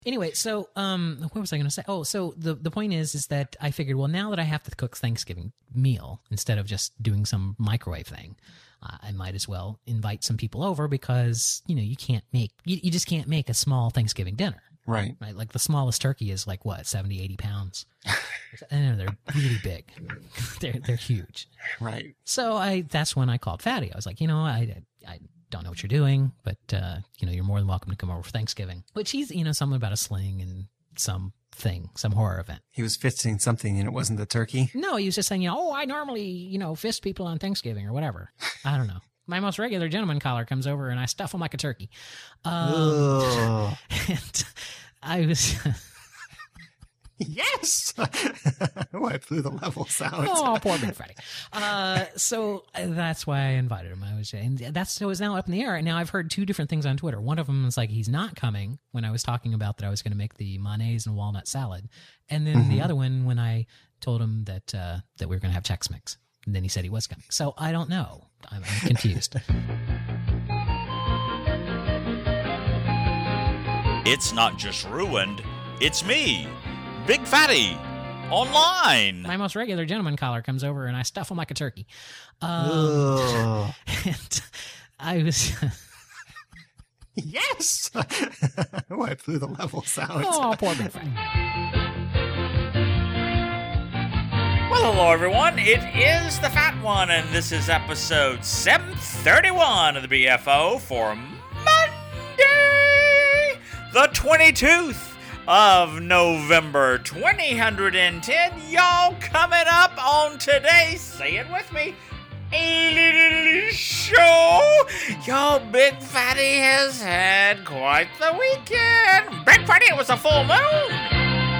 Anyway, so what was I going to say? Oh, so the point is that I figured, well, now that I have to cook Thanksgiving meal instead of just doing some microwave thing, I might as well invite some people over because you just can't make a small Thanksgiving dinner. Right. Like the smallest turkey is like what, 70, 80 pounds. And they're really big. They're huge. Right. So that's when I called Fatty. I was like, I don't know what you're doing, but you're more than welcome to come over for Thanksgiving. Which he's, something about a sling and some horror event. He was fisting something and it wasn't the turkey? No, he was just saying, I normally, fist people on Thanksgiving or whatever. I don't know. My most regular gentleman caller comes over and I stuff him like a turkey. And I was... Yes! Oh, I blew the levels out. Oh, poor Big Freddy. So that's why I invited him. So it's now up in the air. Now I've heard two different things on Twitter. One of them is like he's not coming when I was talking about that I was going to make the mayonnaise and walnut salad. And then the other one when I told him that we were going to have Chex Mix. And then he said he was coming. So I don't know. I'm confused. It's not just ruined. It's me, Big Fatty, online. My most regular gentleman caller comes over and I stuff him like a turkey. Oh. And I was... Yes! Oh, I blew the levels out. Oh, poor Big Fatty. Well, hello, everyone. It is the Fat One, and this is episode 731 of the BFO for Monday, the 22th of November, 2010. Y'all coming up on today's, say it with me, a little show. Y'all, Big Fatty has had quite the weekend. Big Fatty, it was a full moon.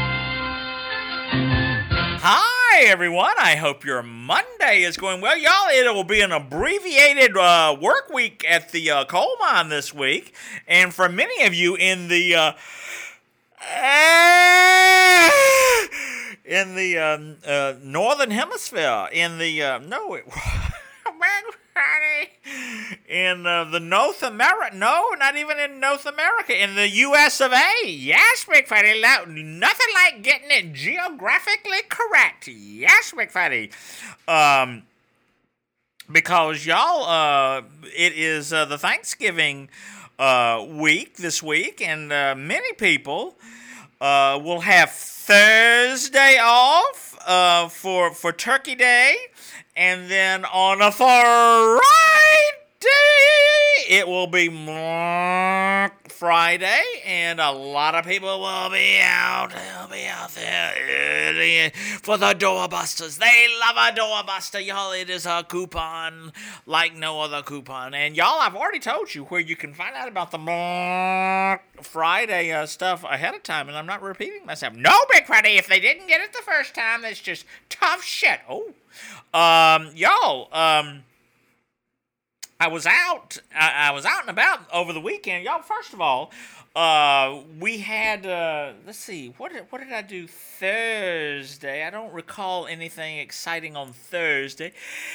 Hi, everyone. I hope your Monday is going well. Y'all, it will be an abbreviated work week at the coal mine this week. And for many of you in the northern hemisphere, in the in the North America, no, not even in North America, in the U.S. of A. Yes, Big Fatty, nothing like getting it geographically correct. Yes, Big Fatty. Because y'all, it is the Thanksgiving week this week, and many people will have Thursday off for Turkey Day. And then on a Friday, it will be Friday, and a lot of people will be out. They'll be out there for the doorbusters. They love a doorbuster, y'all. It is a coupon like no other coupon. And y'all, I've already told you where you can find out about the Friday stuff ahead of time, and I'm not repeating myself. No, Big Friday, if they didn't get it the first time, that's just tough shit. Oh. Y'all, I was out and about over the weekend. Y'all, first of all, we had, let's see, what did I do Thursday? I don't recall anything exciting on Thursday.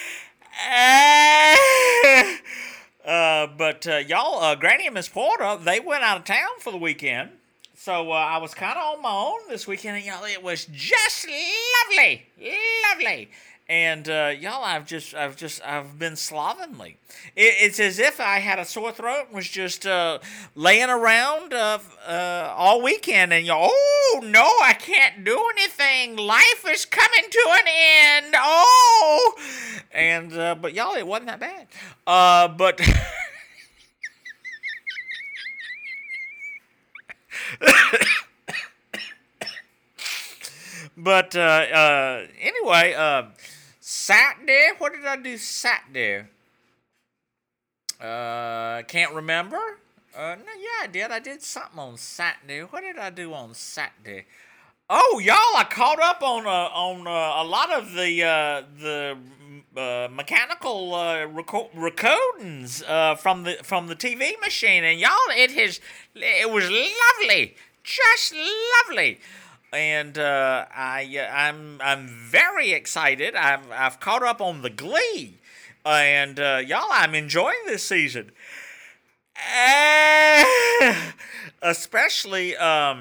But y'all, Granny and Miss Porter, they went out of town for the weekend. So I was kind of on my own this weekend, and y'all, it was just lovely. And y'all, I've been slovenly. It's as if I had a sore throat and was just laying around all weekend. And y'all, oh no, I can't do anything. Life is coming to an end. Oh, and but y'all, it wasn't that bad. But. But anyway, Saturday. What did I do Saturday? Can't remember. No, yeah, I did. I did something on Saturday. What did I do on Saturday? Oh, y'all, I caught up on a lot of the mechanical recordings from the TV machine, and y'all, it was lovely, just lovely. And I'm very excited. I've caught up on the Glee, and y'all, I'm enjoying this season. especially,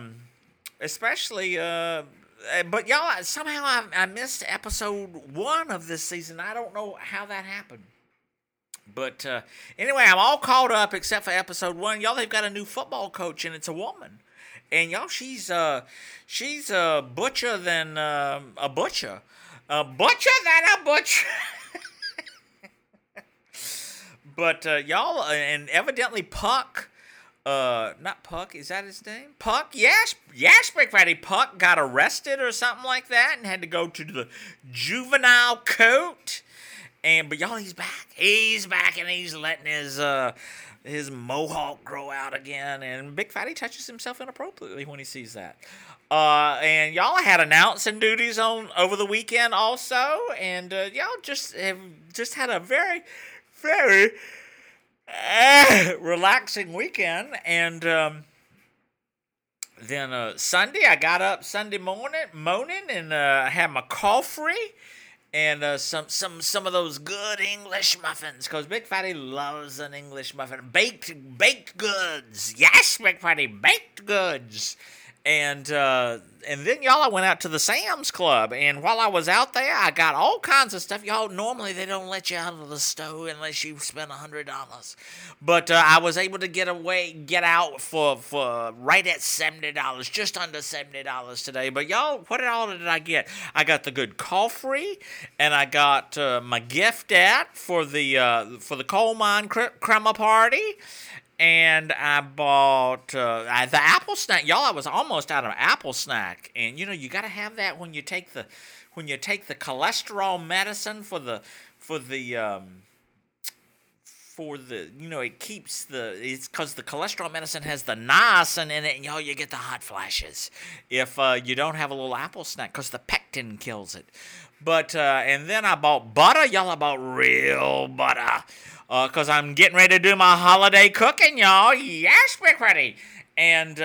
but y'all, somehow I missed episode 1 of this season. I don't know how that happened. But anyway, I'm all caught up except for episode 1. Y'all, they've got a new football coach, and it's a woman. And y'all, she's butcher than a butcher. Butcher than a butcher. But y'all, and evidently Puck, not Puck, is that his name? Puck, yes, Big Fatty Puck got arrested or something like that and had to go to the juvenile court. But y'all, he's back. He's back, and he's letting his mohawk grow out again. And Big Fatty touches himself inappropriately when he sees that. And y'all had announcing duties on over the weekend also, and y'all just had a very, very relaxing weekend. And then Sunday, I got up Sunday morning, and had my coffee. And some of those good English muffins, because Big Fatty loves an English muffin. Baked goods. Yes, Big Fatty, baked goods. And then, y'all, I went out to the Sam's Club. And while I was out there, I got all kinds of stuff. Y'all, normally they don't let you out of the store unless you spend $100. But I was able to get out for right at $70, just under $70 today. But y'all, what all did I get? I got the good coffee, and I got my gift for the coal mine crema party. And I bought the apple snack. Y'all, I was almost out of apple snack. And you know, you got to have that when you take the cholesterol medicine for the you know, it's because the cholesterol medicine has the niacin in it, and y'all, you get the hot flashes if you don't have a little apple snack, because the pectin kills it. But and then I bought butter. Y'all, I bought real butter. Because I'm getting ready to do my holiday cooking, y'all. Yes, Big Fatty. And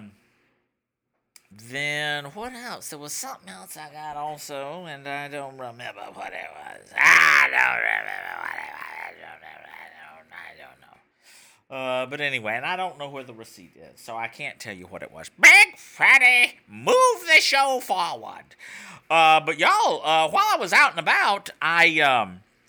then what else? There was something else I got also, and I don't remember what it was. I don't remember what it was. I don't know. But anyway, and I don't know where the receipt is, so I can't tell you what it was. Big Fatty, move the show forward. But y'all, while I was out and about, I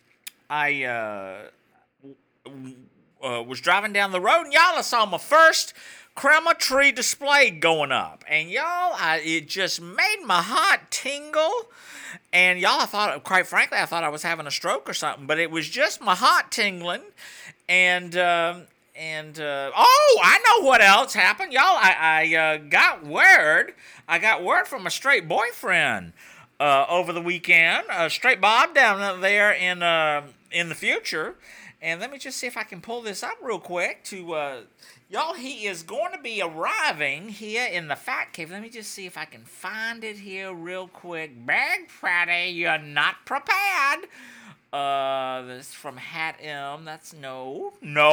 was driving down the road, and y'all, I saw my first crema tree display going up. And y'all, it just made my heart tingle. And y'all, quite frankly, I thought I was having a stroke or something, but it was just my heart tingling. And oh, I know what else happened. Y'all, I got word from a straight boyfriend over the weekend, straight Bob down there in the future. And let me just see if I can pull this up real quick to y'all. He is going to be arriving here in the Fat Cave. Let me just see if I can find it here real quick. Big Fatty, you're not prepared. This is from Hat M. That's no.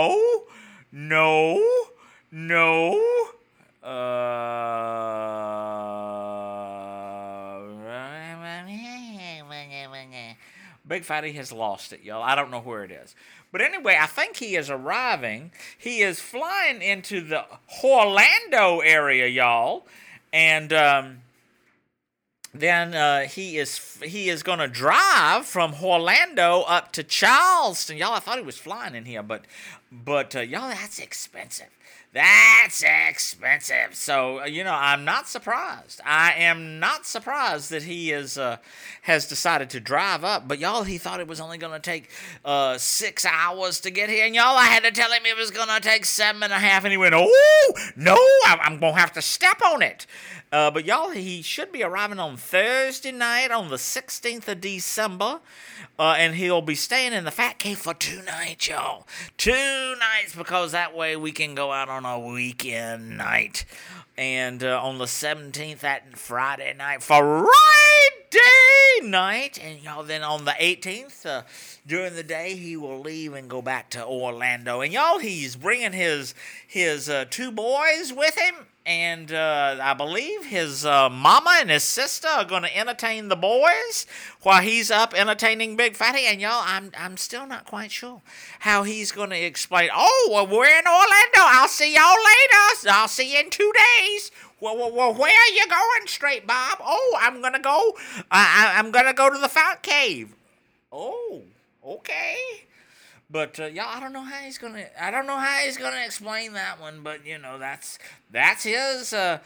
Big Fatty has lost it, y'all. I don't know where it is. But anyway, I think he is arriving. He is flying into the Orlando area, y'all. And then he is going to drive from Orlando up to Charleston. Y'all, I thought he was flying in here, but y'all, that's expensive. That's expensive. So, you know, I'm not surprised. I am not surprised that he has decided to drive up. But, y'all, he thought it was only going to take 6 hours to get here. And, y'all, I had to tell him it was going to take 7.5. And he went, oh, no, I'm going to have to step on it. But, y'all, he should be arriving on Thursday night on the 16th of December. And he'll be staying in the Fat Cave for 2 nights, y'all. 2 nights, because that way we can go out on a weekend night. And on the 17th, that Friday night, Friday night. And, y'all, then on the 18th, during the day, he will leave and go back to Orlando. And, y'all, he's bringing his 2 boys with him. and I believe his mama and his sister are going to entertain the boys while he's up entertaining Big Fatty. And y'all, I'm still not quite sure how he's going to explain. Oh, well, we're in Orlando. I'll see y'all later. I'll see you in 2 days. Well, where are you going, Straight Bob? Oh, I'm gonna go. I'm gonna go to the Fountain Cave. Oh, okay. But y'all, I don't know how he's gonna explain that one. But you know, that's his.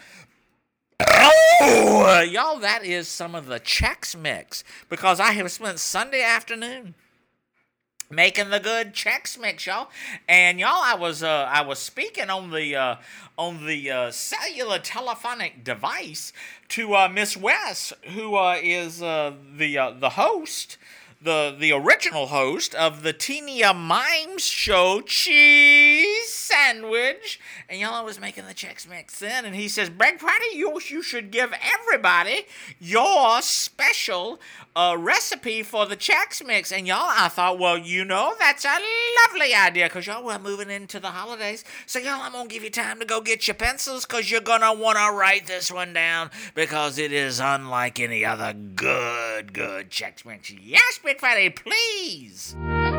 Y'all, that is some of the Chex Mix, because I have spent Sunday afternoon making the good Chex Mix, y'all. And y'all, I was speaking on the cellular telephonic device to Miss West, who is the host, the original host of the Teenia Mimes show, Cheese Sandwich. And y'all, I was making the Chex Mix then, and he says, Big Fatty, you should give everybody your special recipe for the Chex Mix. And y'all, I thought, well, you know, that's a lovely idea, because y'all, we're moving into the holidays. So y'all, I'm going to give you time to go get your pencils, because you're going to want to write this one down, because it is unlike any other good Chex Mix. Yes, Big Fatty, please.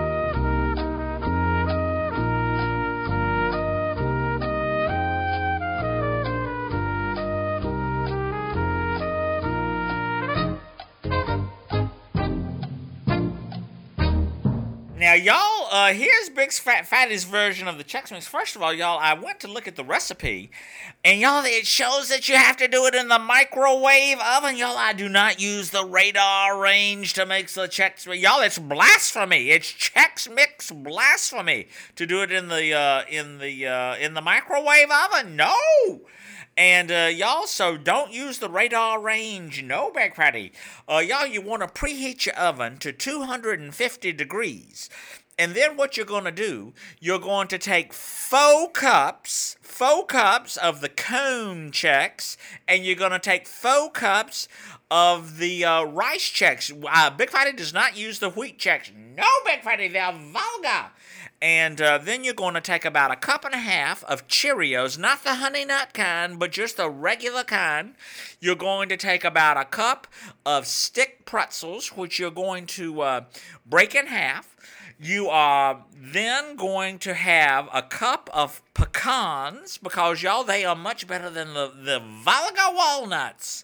Now, y'all, here's Big Fatty's version of the Chex Mix. First of all, y'all, I went to look at the recipe, and y'all, it shows that you have to do it in the microwave oven. Y'all, I do not use the radar range to make the Chex Mix. Y'all, it's blasphemy. It's Chex Mix blasphemy to do it in the microwave oven. No. And y'all, so don't use the radar range. No, Big Fatty. Y'all, you want to preheat your oven to 250 degrees. And then what you're going to do, you're going to take 4 cups of the cone Chex, and you're going to take 4 cups of the rice Chex. Big Fatty does not use the wheat Chex. No, Big Fatty, they're vulgar. And then you're going to take about 1.5 cups of Cheerios, not the Honey Nut kind, but just the regular kind. You're going to take about 1 cup of stick pretzels, which you're going to break in half. You are then going to have 1 cup of pecans, because, y'all, they are much better than the vulgar walnuts.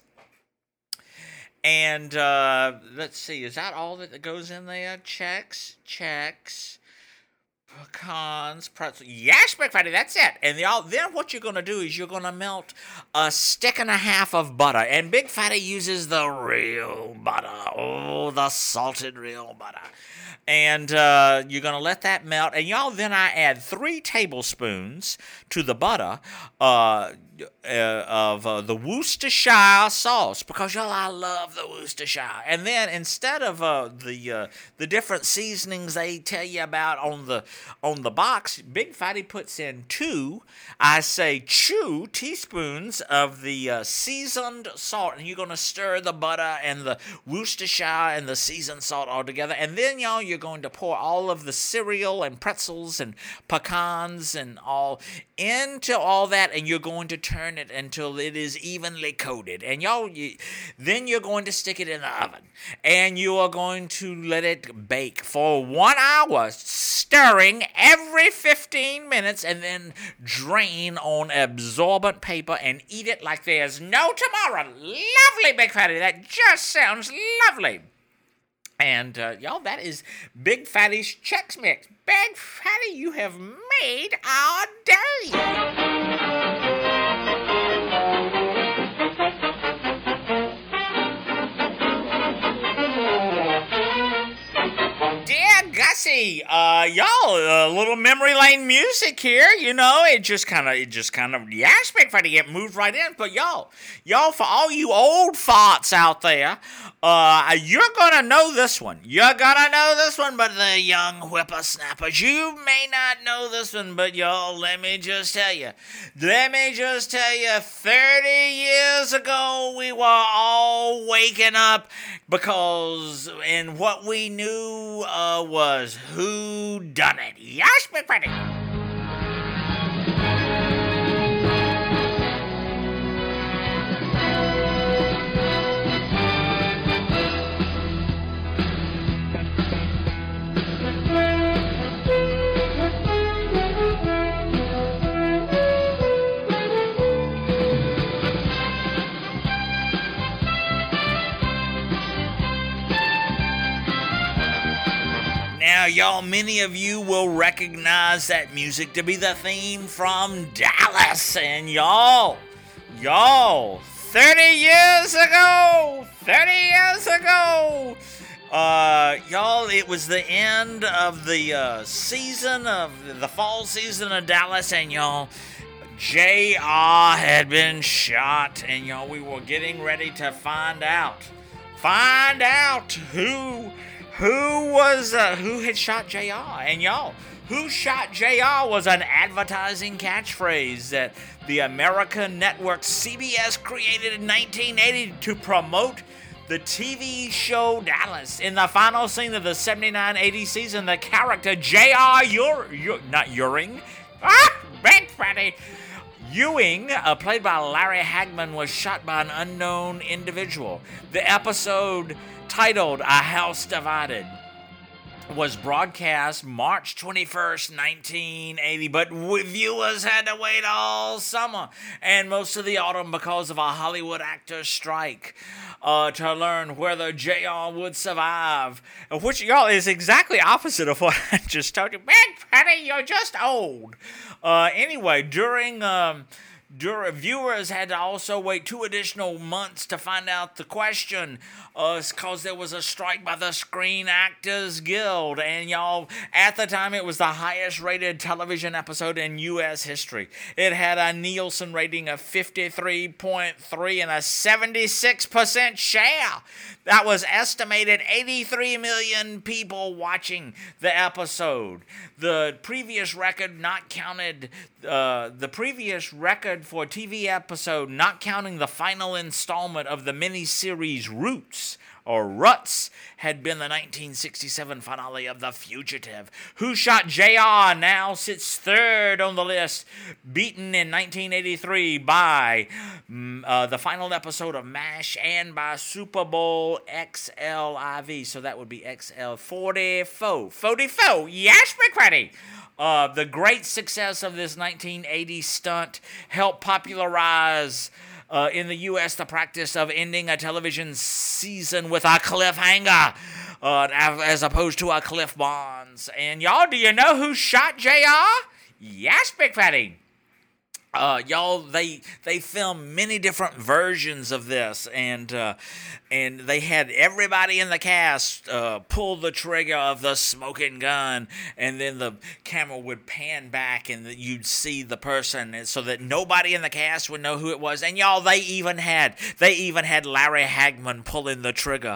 And let's see, is that all that goes in there? Chex. Pecans, pretzel. Yes, Big Fatty, that's it. And then what you're going to do is you're going to melt 1.5 sticks of butter. And Big Fatty uses the real butter. Oh, the salted real butter. And you're going to let that melt. And y'all, then I add 3 tablespoons to the butter of the Worcestershire sauce, because y'all, I love the Worcestershire. And then instead of the different seasonings they tell you about on the box, Big Fatty puts in 2 teaspoons of the seasoned salt, and you're gonna stir the butter and the Worcestershire and the seasoned salt all together. And then, y'all, you're going to pour all of the cereal and pretzels and pecans and all into all that, and you're going to turn it until it is evenly coated. And y'all, then you're going to stick it in the oven, and you are going to let it bake for 1 hour, stirring every 15 minutes, and then drain on absorbent paper and eat it like there's no tomorrow. Lovely, Big Fatty. That just sounds lovely. And, y'all, that is Big Fatty's Chex Mix. Big Fatty, you have made our day. Gussie, y'all, a little memory lane music here, you know, it just kind of, yes, Big Fatty, get moved right in. But y'all, for all you old farts out there, you're gonna know this one. But the young whippersnappers, you may not know this one, but y'all, let me just tell you, 30 years ago, we were all waking up because, and what we knew was who done it. Yes, Big Fatty. Now, y'all, many of you will recognize that music to be the theme from Dallas. And y'all, 30 years ago, y'all, it was the end of the season of the fall season of Dallas, and y'all, JR had been shot, and y'all, we were getting ready to find out who had shot JR, and y'all, who shot JR was an advertising catchphrase that the American network CBS created in 1980 to promote the TV show Dallas. In the final scene of the 79-80 season, the character J.R. Ewing, played by Larry Hagman, was shot by an unknown individual. The episode, titled A House Divided, was broadcast March 21st, 1980, but viewers had to wait all summer and most of the autumn because of a Hollywood actors' strike to learn whether JR would survive, which, y'all, is exactly opposite of what I just told you. Big Patty, you're just old. Anyway, during viewers had to also wait 2 additional months to find out the question, because there was a strike by the Screen Actors Guild, and y'all, at the time, it was the highest rated television episode in U.S. history. It had a Nielsen rating of 53.3 and a 76% share. That was estimated 83 million people watching the episode. The previous record for TV episode, not counting the final installment of the miniseries Roots, or Ruts, had been the 1967 finale of The Fugitive. Who Shot JR now sits third on the list, beaten in 1983 by the final episode of MASH and by Super Bowl XLIV. So that would be XL 44. 44, yes, McCready. The great success of this 1980 stunt helped popularize in the U.S. the practice of ending a television season with a cliffhanger, as opposed to a Cliff Bonds. And y'all, do you know who shot JR? Yes, Big Fatty. Y'all, they filmed many different versions of this, and they had everybody in the cast pull the trigger of the smoking gun, and then the camera would pan back, and you'd see the person, so that nobody in the cast would know who it was. And y'all, they even had Larry Hagman pulling the trigger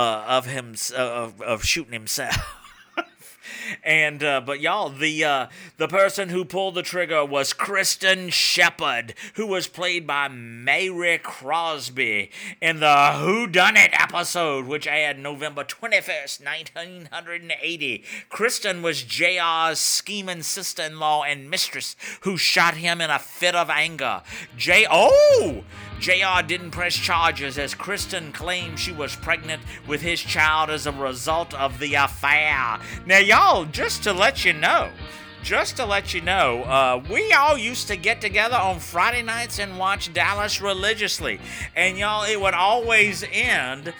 of shooting himself. And but y'all, the person who pulled the trigger was Kristen Shepard, who was played by Mary Crosby in the Whodunit episode, which aired November 21st, 1980. Kristen was JR's scheming sister-in-law and mistress who shot him in a fit of anger. JR didn't press charges, as Kristen claimed she was pregnant with his child as a result of the affair. Now, y'all, just to let you know, we all used to get together on Friday nights and watch Dallas religiously. And y'all, it would always end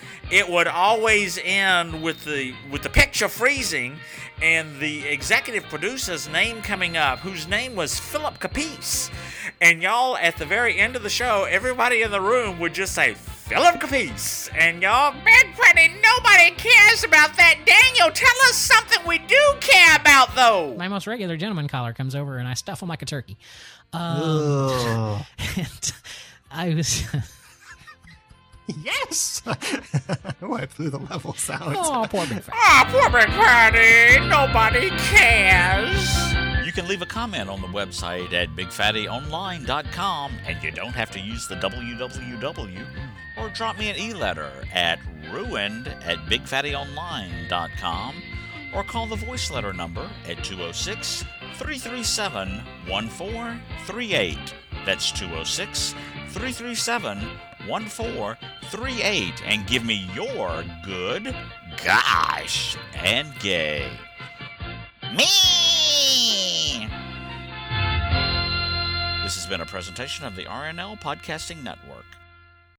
with the picture freezing and the executive producer's name coming up, whose name was Philip Capice. And y'all, at the very end of the show, everybody in the room would just say, Philip Capice. And y'all, Big Freddy, nobody cares about that. Daniel, tell us something we do care about, though. My most regular gentleman caller comes over, and I stuff him like a turkey. Ugh. And I was... Yes! Oh, I blew the levels out. Oh, poor Big Freddy. Poor Big Freddy. Nobody cares. You can leave a comment on the website at BigFattyOnline.com, and you don't have to use the www, or drop me an e-letter at ruined@BigFattyOnline.com, or call the voice letter number at 206-337-1438. That's 206-337-1438, and give me your good, gosh, and gay. Me! This has been a presentation of the RNL Podcasting Network.